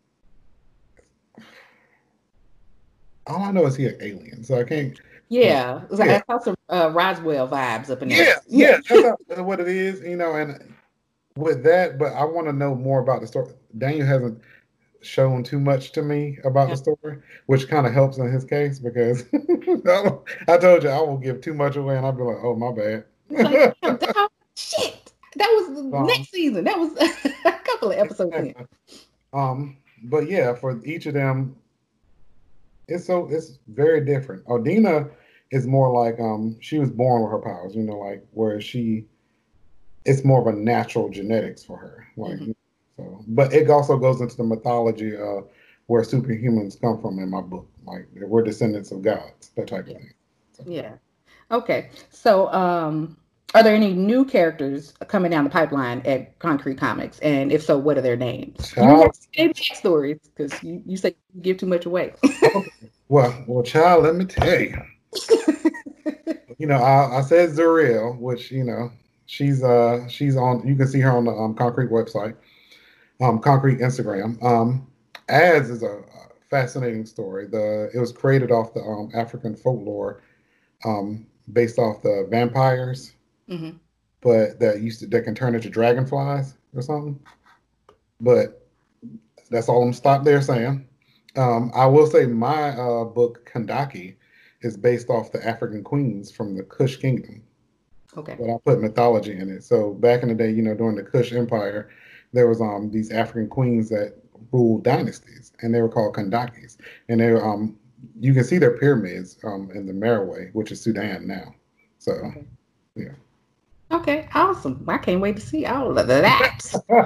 all I know is he's an alien, so I can't. Yeah, yeah. I saw some uh, Roswell vibes up in there. Yeah, yeah, that's what it is, you know. And with that, but I want to know more about the story. Daniel hasn't shown too much to me about yeah. the story, which kind of helps in his case because I told you I will give too much away, and I'll be like, "Oh, my bad." Like, oh, shit, that was um, next season. That was a couple of episodes in. Um, but yeah, for each of them, it's so it's very different. Odina is more like um she was born with her powers, you know, like where she it's more of a natural genetics for her. Like mm-hmm. so but it also goes into the mythology uh where superhumans come from in my book. Like we're descendants of gods, that type yeah. of thing. So. Yeah. Okay. So um are there any new characters coming down the pipeline at Concrete Comics? And if so, what are their names? Child, you stories because you, you say you give too much away. Okay. Well, well, child, let me tell you. You know, I, I said Zuriel, which you know, she's uh she's on. You can see her on the um, Concrete website, um, Concrete Instagram. Um, Ads is a, a fascinating story. The it was created off the um, African folklore, um, based off the vampires, mm-hmm. but that used to that can turn into dragonflies or something. But that's all I'm stop there saying. Um, I will say my uh, book Kandaki is based off the African queens from the Kush Kingdom. Okay. But I put mythology in it. So back in the day, you know, during the Kush Empire, there was um these African queens that ruled dynasties, and they were called Kandakis. And they were, um you can see their pyramids um in the Merowe, which is Sudan now. So Okay. yeah. Okay, awesome. I can't wait to see all of that.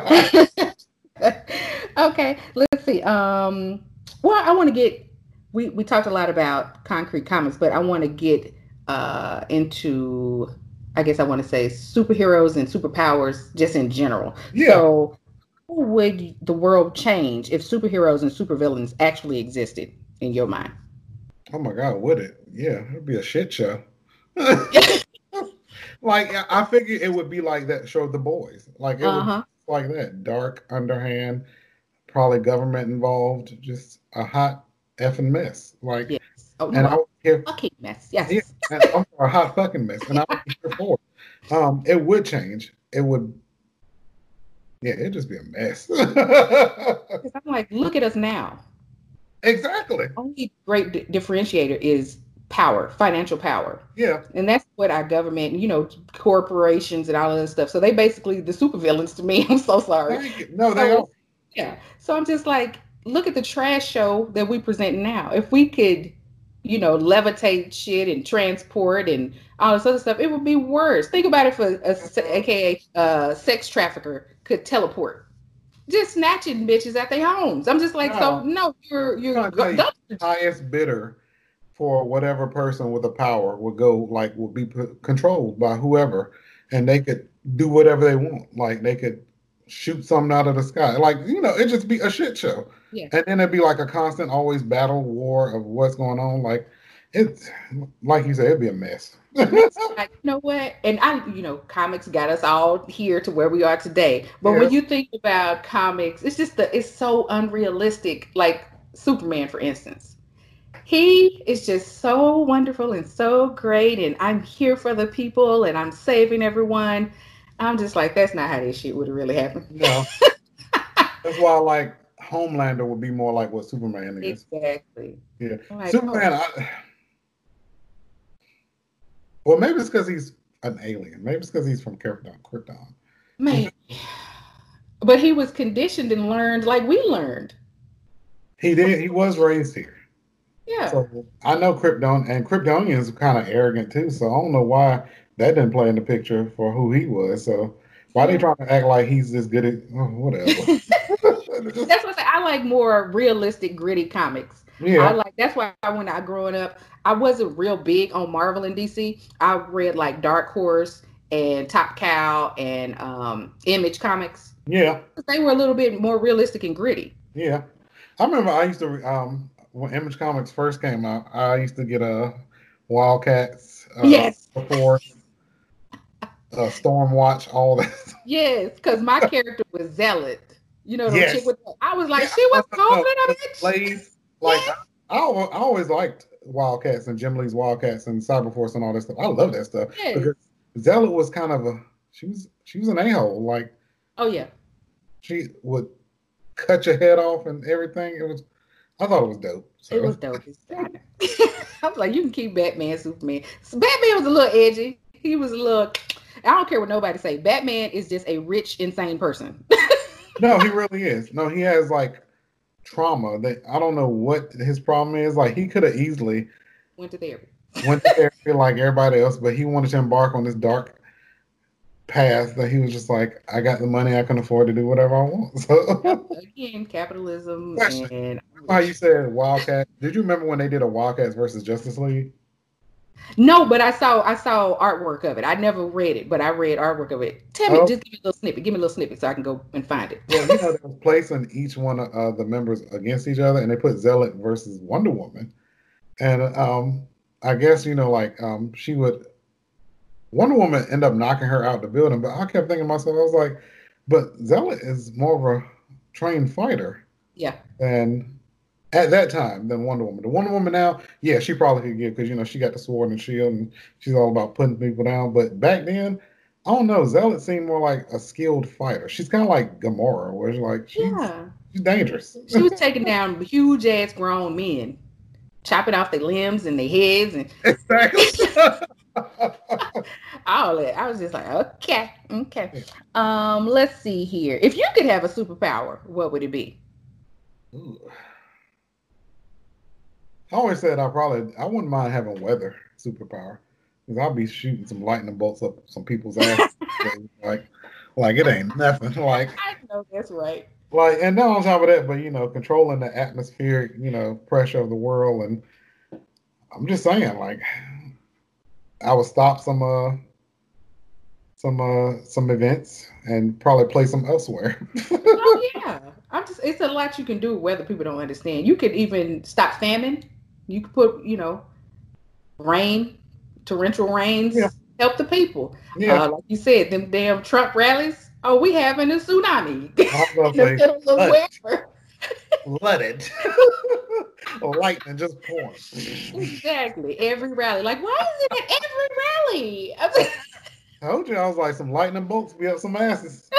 Okay, let's see. Um, well, I want to get we we talked a lot about concrete comics, but I want to get uh into I guess I want to say superheroes and superpowers just in general. Yeah. So, how would the world change if superheroes and supervillains actually existed in your mind? Oh my God, would it? Yeah, it'd be a shit show. Like I figured it would be like that show The Boys. Like it Uh-huh. was like that. Dark, underhand, probably government involved, just a hot effing mess. Like Yes. Oh and I no, would hear a fucking mess. Yes. yeah, and I'm sorry, a hot fucking mess. And I would be here for it. Um, it would change. It would yeah, it'd just be a mess. Because I'm like, look at us now. Exactly. Only great di- differentiator is power, financial power. Yeah. And that's what our government, you know, corporations and all of that stuff. So they basically the supervillains to me. I'm so sorry. No, they So, are. yeah. So I'm just like, look at the trash show that we present now. If we could, you know, levitate shit and transport and all this other stuff, it would be worse. Think about if a, a se- A K A uh, sex trafficker could teleport, just snatching bitches at their homes. I'm just like, so No. no, you're you're I'm trying to tell you, go- highest bidder for whatever person with the power would go like would be p- controlled by whoever, and they could do whatever they want. Like they could shoot something out of the sky. Like you know, it'd just be a shit show. Yeah. And then it'd be like a constant, always battle war of what's going on. Like it's like you said, it'd be a mess. Like, you know what? And I, you know, comics got us all here to where we are today. But Yeah. when you think about comics, it's just the it's so unrealistic. Like Superman, for instance, he is just so wonderful and so great, and I'm here for the people, and I'm saving everyone. I'm just like, that's not how this shit would have really happened. No. That's why like Homelander would be more like what Superman is. Exactly. Yeah. Like, Superman, oh, I, well, maybe it's because he's an alien. Maybe it's because he's from Krypton. Krypton. man. But he was conditioned and learned like we learned. He did. He was raised here. Yeah. So I know Krypton, and Kryptonians are kind of arrogant too. So I don't know why that didn't play in the picture for who he was. So why they trying to act like he's this good at oh, whatever? That's what I say. I like more realistic, gritty comics. Yeah. I like that's why when I growing up, I wasn't real big on Marvel and D C. I read like Dark Horse and Top Cow and um, Image Comics. Yeah. They were a little bit more realistic and gritty. Yeah. I remember I used to um when Image Comics first came out, I used to get a uh, Wildcats. Uh, Yes. Before uh, Stormwatch, all that. Yes, because my character was Zealot. You know, the Yes. chick with the, I was like, Yeah, she was I know, cold in a bitch. Blade, like Yeah. I, I, al- I always liked Wildcats and Jim Lee's Wildcats and Cyberforce and all that stuff. I love that stuff Yes. because Zealot was kind of a she was she was an a-hole. Like Oh yeah. she would cut your head off and everything. It was I thought it was dope. So. It was dope. I was like, you can keep Batman, Superman. So Batman was a little edgy. He was a little. I don't care what nobody say. Batman is just a rich, insane person. No, he really is. No, he has like trauma that I don't know what his problem is. Like he could have easily Went to therapy. went to therapy like everybody else, but he wanted to embark on this dark path that he was just like, I got the money, I can afford to do whatever I want. So Again, capitalism Question. and how you said Wildcat. Did you remember when they did a Wildcats versus Justice League? no, but I saw I saw artwork of it. I never read it, but I read artwork of it. Tell me, Oh. just give me a little snippet. Give me a little snippet so I can go and find it. Well, you know, they was placing each one of uh, the members against each other, and they put Zealot versus Wonder Woman. And um, I guess, you know, like um, she would, Wonder Woman end up knocking her out the building, but I kept thinking to myself, I was like, but Zealot is more of a trained fighter. Yeah. And at that time than Wonder Woman. The Wonder Woman now, yeah, she probably could give because you know she got the sword and shield and she's all about putting people down. But back then, I don't know. Zealot seemed more like a skilled fighter. She's kind of like Gamora, where it's like she's Yeah. She's dangerous. She was taking down huge ass grown men, chopping off their limbs and their heads and exactly. all that. I was just like, okay, okay. Um, let's see here. If you could have a superpower, what would it be? Ooh. I always said I probably I wouldn't mind having weather superpower because I'll be shooting some lightning bolts up some people's ass like like it ain't nothing. Like I know that's right. Like and then on top of that, but you know, controlling the atmospheric, you know, pressure of the world, and I'm just saying, like I would stop some uh some uh some events and probably play some elsewhere. Oh yeah, I'm just it's a lot you can do whether people don't understand. You could even stop famine. You could put, you know, rain, torrential rains, yeah. help the people. Yeah. Uh, like you said, them damn Trump rallies. Oh, we having a tsunami in the middle of wherever. Flooded. Lightning just pouring. Exactly. Every rally. Like, why is it at every rally? I, mean, I told you I was like some lightning bolts be up some asses.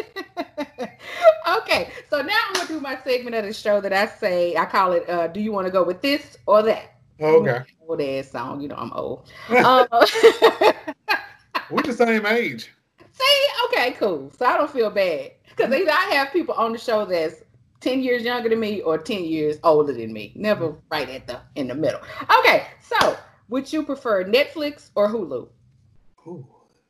Okay, so now I'm gonna do my segment of the show that I say I call it uh, "Do you want to go with this or that?" Okay. Old ass song, you know I'm old. uh, We're the same age. See, okay, cool. So I don't feel bad because either I have people on the show that's ten years younger than me or ten years older than me. Never right at the in the middle. Okay, so would you prefer Netflix or Hulu? Ooh.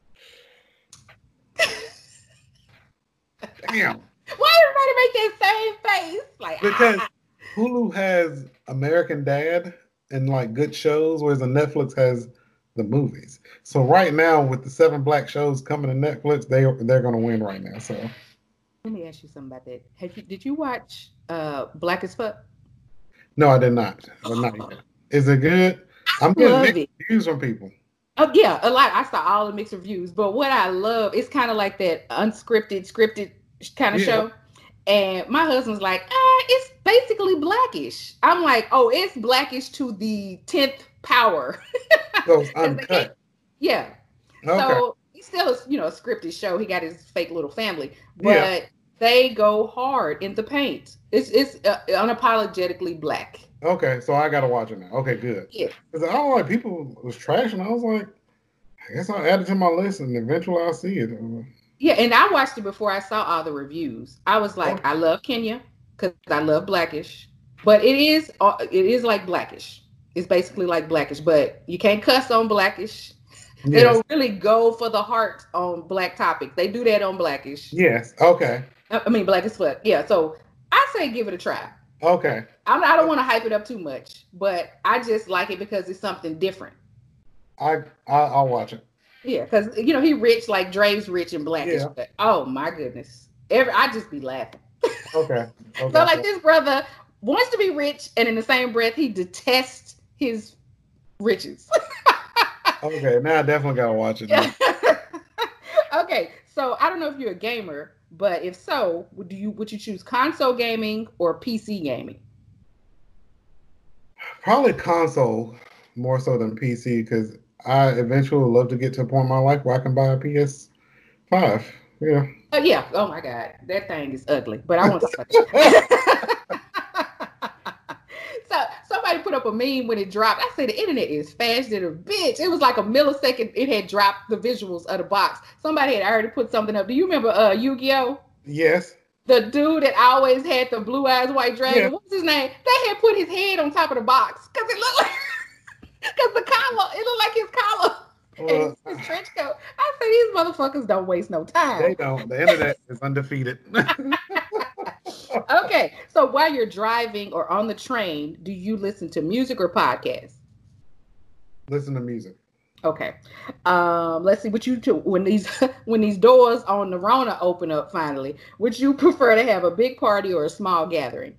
Damn. Why everybody make that same face? Like because ah. Hulu has American Dad and like good shows, whereas the Netflix has the movies. So right now, with the seven black shows coming to Netflix, they they're gonna win right now. So let me ask you something about that. Have you did you watch uh Black as Fuck? No, I did not. But not yet. Is it good? I'm getting mixed reviews from people. Oh yeah, a lot. I saw all the mixed reviews, but what I love is kind of like that unscripted, scripted kind of yeah. show. And my husband's like, ah, it's basically Blackish. I'm like, oh, it's Blackish to the tenth power. So it's uncut. Yeah. Okay. So he's still, a, you know, a scripted show. He got his fake little family, but yeah. they go hard in the paint. It's it's uh, unapologetically black. Okay, so I gotta watch it now. Okay, good. Yeah. Because I don't know, like people was trashing. I was like, I guess I'll add it to my list, and eventually I'll see it. Yeah, and I watched it before I saw all the reviews. I was like, oh. I love Kenya because I love Blackish, but it is it is like Blackish. It's basically like Blackish, but you can't cuss on Blackish. Yes. They don't really go for the heart on black topics. They do that on Blackish. Yes. Okay. I mean, Black as Fuck. Yeah. So I say give it a try. Okay. I'm, I don't want to hype it up too much, but I just like it because it's something different. I, I I'll watch it. Yeah, because you know he rich like Dre's rich and Blackish. Yeah. But, oh my goodness, every I just be laughing. Okay. Okay. So like this brother wants to be rich, and in the same breath he detests his riches. Okay, now I definitely gotta watch it. Okay, so I don't know if you're a gamer, but if so, would you would you choose console gaming or P C gaming? Probably console more so than P C because I eventually would love to get to a point in my life where I can buy a P S five. Yeah. Oh yeah. Oh my God, that thing is ugly. But I want to talk about that. So somebody put up a meme when it dropped. I said the internet is fast as a bitch. It was like a millisecond. It had dropped the visuals of the box. Somebody had already put something up. Do you remember uh, Yu-Gi-Oh? Yes. The dude that always had the blue eyes white dragon. Yeah. What's his name? They had put his head on top of the box because it looked like because the collar. It looked like his collar. Well, and his trench coat. I say these motherfuckers don't waste no time. They don't. The internet is undefeated. Okay, so while you're driving or on the train, do you listen to music or podcasts? Listen to music. Okay. Um, let's see what you do when these when these doors on the Rona open up finally. Would you prefer to have a big party or a small gathering?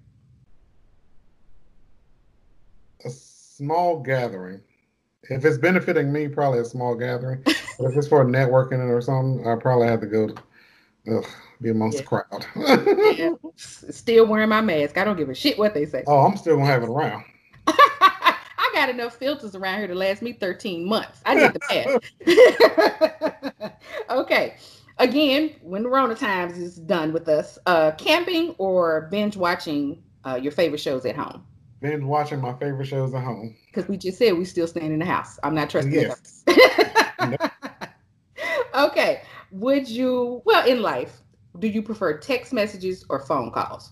A small gathering. If it's benefiting me, probably a small gathering. But if it's for networking or something, I probably have to go to, ugh, be amongst yeah. the crowd. Yeah. Still wearing my mask. I don't give a shit what they say. Oh, I'm still gonna have it around. I got enough filters around here to last me thirteen months. I need the mask. Okay. Again, when the Rona times is done with us, uh, camping or binge watching uh, your favorite shows at home? Binge watching my favorite shows at home. Because we just said we still staying in the house. I'm not trusting yes. Nope. Okay. Would you, well, in life, do you prefer text messages or phone calls?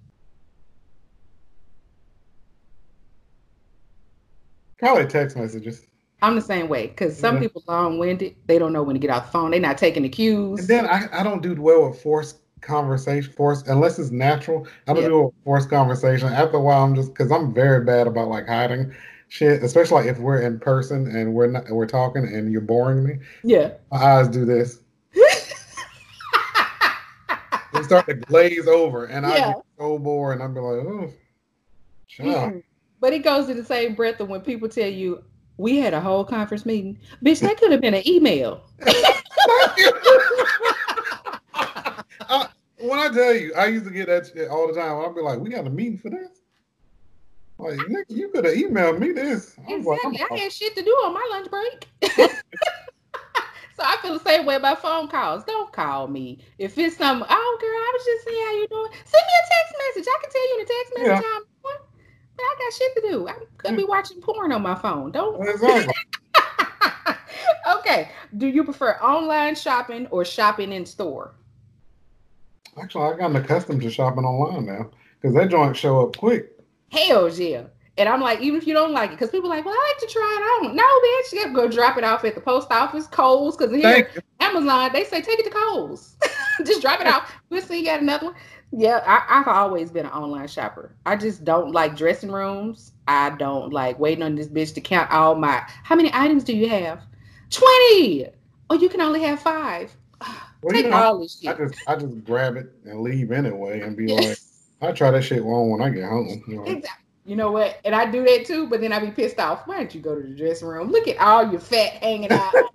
Probably text messages. I'm the same way because some yeah. people long-winded. They don't know when to get off the phone. They're not taking the cues. And then I, I don't do well with forced conversation, forced unless it's natural. I don't yeah. do a forced conversation. After a while, I'm just because I'm very bad about like hiding shit, especially like if we're in person and we're not we're talking and you're boring me. Yeah, my eyes do this. They start to glaze over, and yeah. I get so bored, and I'll be like, oh, shut up. But it goes in the same breath of when people tell you, we had a whole conference meeting. Bitch, that could have been an email. uh, when I tell you, I used to get that shit all the time. I'd be like, we got a meeting for this? Like, nigga, you could have emailed me this. I exactly. Like, I had shit to do on my lunch break. So I feel the same way about phone calls. Don't call me. If it's some, oh, girl, I was just saying how you doing. Send me a text message. I can tell you in a text message yeah. how I'm doing. But I got shit to do. I could be watching porn on my phone. Don't. Exactly. Okay. Do you prefer online shopping or shopping in store? Actually, I've gotten accustomed to shopping online now because that joint show up quick. Hell yeah. And I'm like, even if you don't like it, because people are like, well, I like to try it on. No, bitch, you have to go drop it off at the post office, Kohl's, because here, Amazon, they say take it to Kohl's. Just drop it off. We'll see you got another one. Yeah, I, I've always been an online shopper. I just don't like dressing rooms. I don't like waiting on this bitch to count all my, how many items do you have? twenty. Oh, you can only have five. Well, take you know, all this shit. I just, I just grab it and leave anyway and be like, I'll try that shit on when I get home. You know? Exactly. You know what? And I do that too, but then I be pissed off. Why don't you go to the dressing room? Look at all your fat hanging out. So,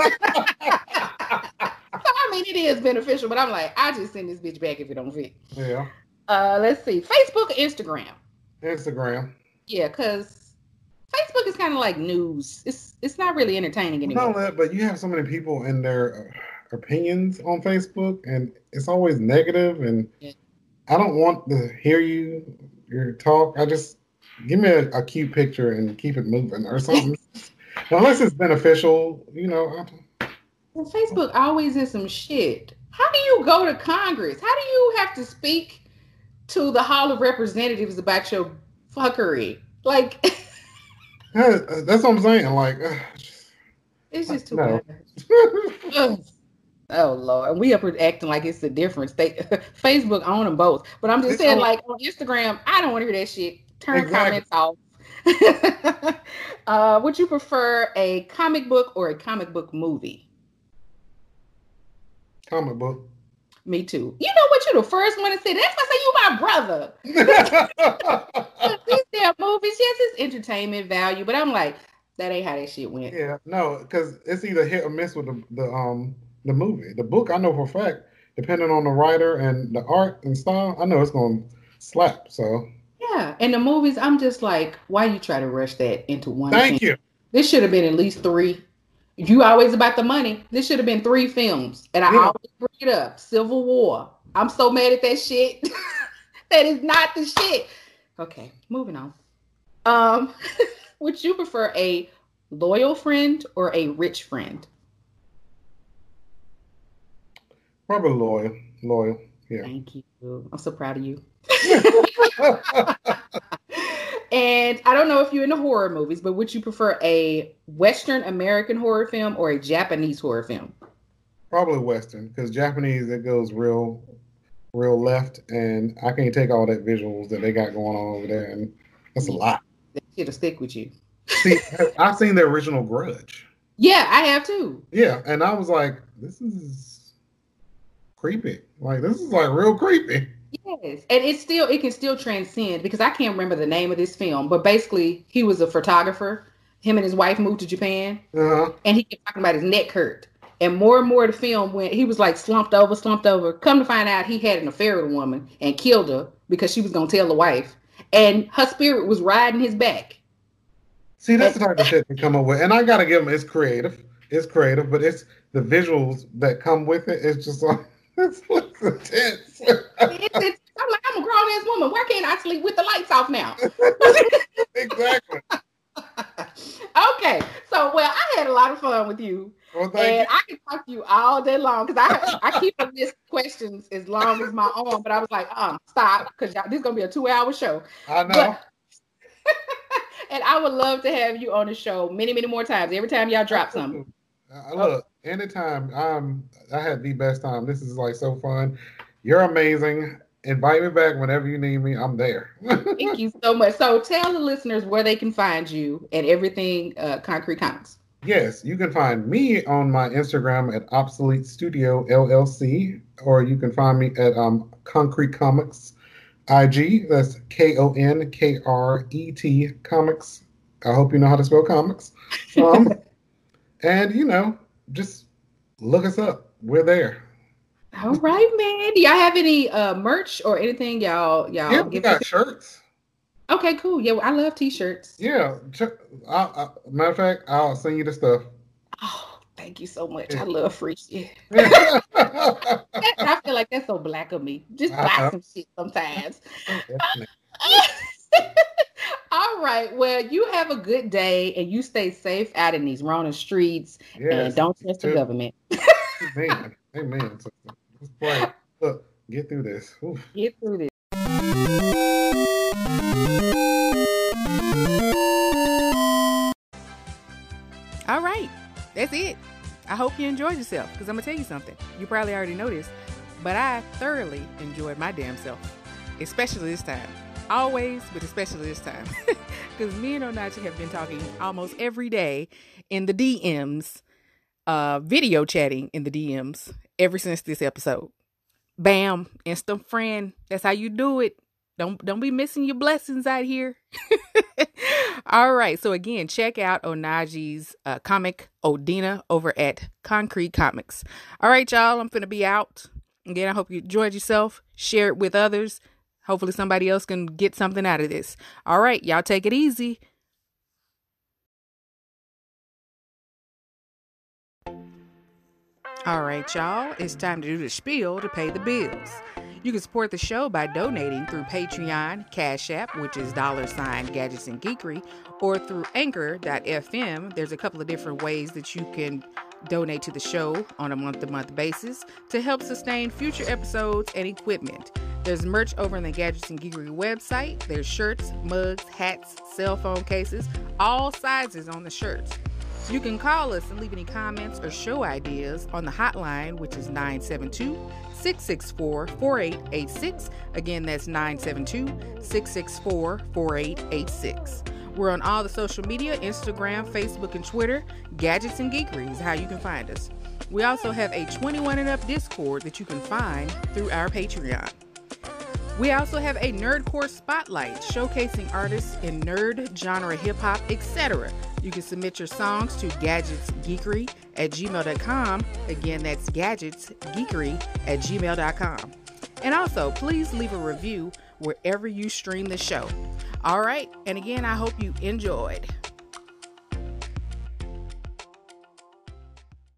I mean, it is beneficial, but I'm like, I just send this bitch back if it don't fit. Yeah. Uh, let's see. Facebook or Instagram? Instagram. Yeah, because Facebook is kind of like news. It's it's not really entertaining anymore. Not that, but you have so many people in their uh, opinions on Facebook, and it's always negative, and yeah. I don't want to hear you, your talk. I just give me a, a cute picture and keep it moving or something. Unless it's beneficial, you know. I, well, Facebook always is some shit. How do you go to Congress? How do you have to speak to the Hall of Representatives about your fuckery? Like, yeah, that's what I'm saying. Like, uh, it's just too no. much. Oh Lord, and we up here acting like it's the difference. They Facebook own them both, but I'm just it's saying, on, like on Instagram, I don't want to hear that shit. Turn exactly. comments off. uh, would you prefer a comic book or a comic book movie? Comic book. Me too. You know what? You're the first one to say. That's why I say you my brother. These damn movies, yes, it's entertainment value, but I'm like, that ain't how that shit went. Yeah, no, because it's either hit or miss with the, the um. the movie. The book, I know for a fact, depending on the writer and the art and style, I know it's going to slap. So yeah, and the movies, I'm just like, why you try to rush that into one? Thank film? you. This should have been at least three. If you always about the money, this should have been three films. And I yeah. always bring it up. Civil War. I'm so mad at that shit. That is not the shit. Okay, moving on. Um, would you prefer a loyal friend or a rich friend? Probably loyal. Loyal. Yeah. Thank you. I'm so proud of you. And I don't know if you're into horror movies, but would you prefer a Western American horror film or a Japanese horror film? Probably Western, because Japanese, it goes real, real left, and I can't take all that visuals that they got going on over there, and that's yeah. a lot. That shit'll stick with you. See, I've seen the original Grudge. Yeah, I have too. Yeah, and I was like, this is creepy. Like, this is like real creepy. Yes, and it's still, it can still transcend, because I can't remember the name of this film, but basically he was a photographer. Him and his wife moved to Japan, uh-huh. and he kept talking about his neck hurt. And more and more of the film went, he was like slumped over, slumped over. Come to find out, he had an affair with a woman and killed her because she was going to tell the wife. And her spirit was riding his back. See, that's and, the type of shit they come up with. And I got to give him, it's creative. It's creative, but it's the visuals that come with it is just like, it's, it's intense. it's, it's, I'm like, I'm a grown ass woman. Why can't I sleep with the lights off now? Exactly. Okay, so well, I had a lot of fun with you, well, and you. I can talk to you all day long because I I keep a list of questions as long as my own. But I was like, um, stop, because this is gonna be a two-hour show. I know. But, and I would love to have you on the show many, many more times. Every time y'all drop something. Uh, look, oh. anytime. Um, I had the best time. This is like so fun. You're amazing. Invite me back whenever you need me. I'm there. Thank you so much. So tell the listeners where they can find you and everything uh, Concrete Comics. Yes, you can find me on my Instagram at Obsolete Studio L L C, or you can find me at um, Concrete Comics I G. That's K O N K R E T Comics. I hope you know how to spell comics. Um, and, you know, just look us up. We're there. All right, man. Do y'all have any uh, merch or anything y'all y'all? Yeah, we got to- shirts. Okay, cool. Yeah, I love t-shirts. Yeah. I, I, matter of fact, I'll send you the stuff. Oh, thank you so much. Yeah. I love free shit. Yeah. I feel like that's so black of me. Just buy uh-huh. some shit sometimes. All right. Well, you have a good day and you stay safe out in these Rona streets yes, and don't trust the government. Amen. Amen. Let's play. Look, get through this. Oof. Get through this. All right. That's it. I hope you enjoyed yourself, because I'm going to tell you something. You probably already know this, but I thoroughly enjoyed my damn self, especially this time. Always, but especially this time. Because me and Onaji have been talking almost every day in the D Ms, uh, video chatting in the D Ms ever since this episode. Bam, instant friend. That's how you do it. Don't don't be missing your blessings out here. All right. So again, check out Onaji's uh, comic Odina over at Concrete Comics. All right, y'all. I'm finna be out. Again, I hope you enjoyed yourself. Share it with others. Hopefully somebody else can get something out of this. All right. Y'all take it easy. All right, y'all. It's time to do the spiel to pay the bills. You can support the show by donating through Patreon, Cash App, which is dollar sign Gadgets and Geekery, or through Anchor dot F M. There's a couple of different ways that you can donate to the show on a month-to-month basis to help sustain future episodes and equipment. There's merch over on the Gadgets and Geekery website. There's shirts, mugs, hats, cell phone cases, all sizes on the shirts. You can call us and leave any comments or show ideas on the hotline, which is nine seven two, six six four, four eight eight six. Again, that's nine seven two, six six four, four eight eight six. We're on all the social media, Instagram, Facebook, and Twitter. Gadgets and Geekery is how you can find us. We also have a twenty-one and up Discord that you can find through our Patreon. We also have a Nerdcore Spotlight showcasing artists in nerd, genre, hip-hop, et cetera. You can submit your songs to gadgetsgeekery at gmail dot com. Again, that's gadgetsgeekery at gmail dot com. And also, please leave a review wherever you stream the show. All right, and again, I hope you enjoyed.